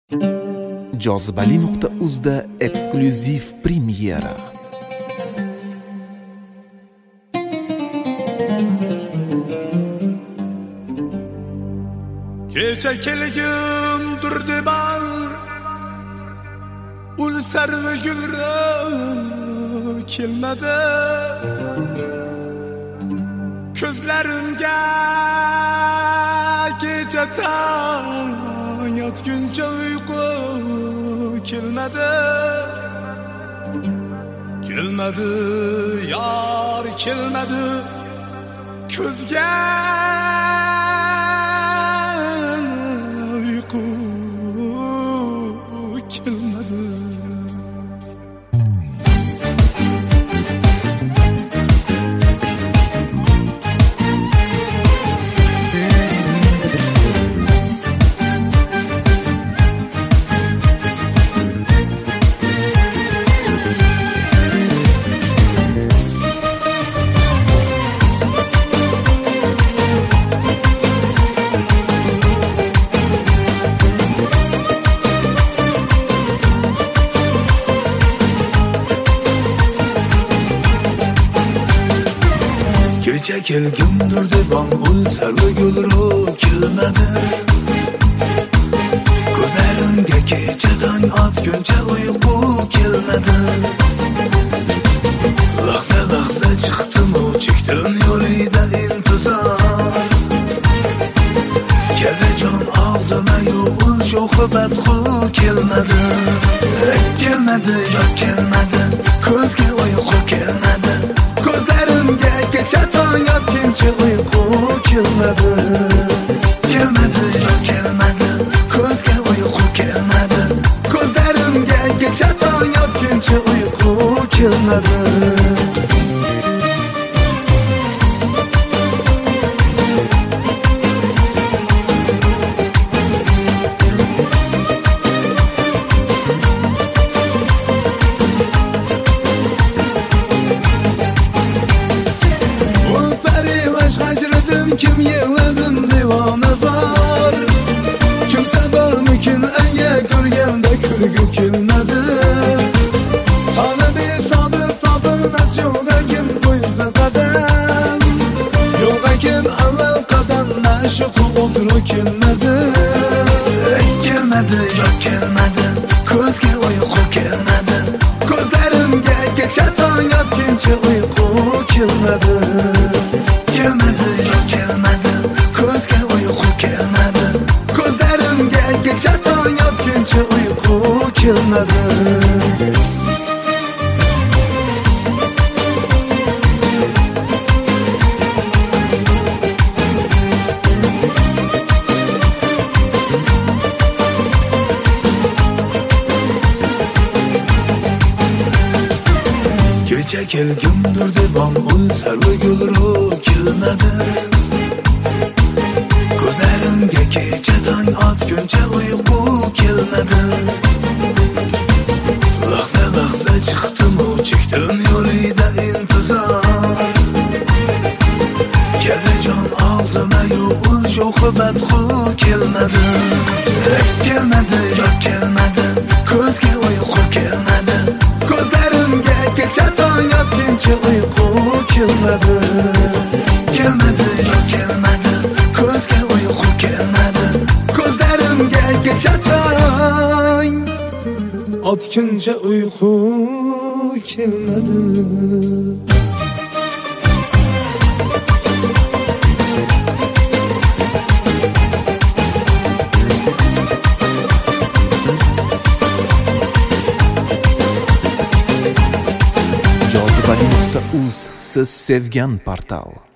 Jozibali.uzda eksklyuziv premyera. Kecha kelgim turdi bal ul sarvi gulri kelmadi ko'zlarimga kecha tong yotguncha uyqu kelmadi yar kelmadi ko'zga uyqu kelmadi. Kecha kelgimdir debam ul sarvi gulru kelmadi ko'zlarimga kechadan otguncha uyqu kelmadi lahza chiqdim-u chekdim yo'lida intizor keldi jon og'zima yo'l sho'xibat kelmadi yot kelmadi ko'zga uyqu kelmadi ko'zlarimga kecha tong yotguncha uyqu kelmadi yot kelmadi ko'zga uyqu kelmadi ko'zlarimga kecha tong yotguncha uyqu kelmadi. Kim yig'ladim devona bor kimsa bormikin anga ko'rganda kulgu kelmadi hali besobir topilmas yo'lga kim qo'ysa qadam yo'lga kim avval qadam nashiqu o'tiru kelmadi yot kelmadi ko'zga uyqu kelmadi ko'zlarimga kecha tong yotguncha uyqu kelmadi yot kelmadi ko'zga uyqu kelmadi ko'zlarimga kecha tong yotguncha uyqu kelmadi. Kecha kelgimdir debam ul sarvi gulru kelmadi ko'zlarimga kechadan otguncha uyqu kelmadi lahza chiqdim-u chekdim yo'lida intizor keldi jon og'zima yo'l sho'xibat kelmadi yot kelmadi ko'zga uyqu kelmadi ko'zlarimga kecha tong yotguncha uyqu kelmadi yot kelmadi ko'zga uyqu kelmadi ko'zlarimga kecha tong otguncha uyqu kelmadi. Jozibali.uz siz sevgan portal.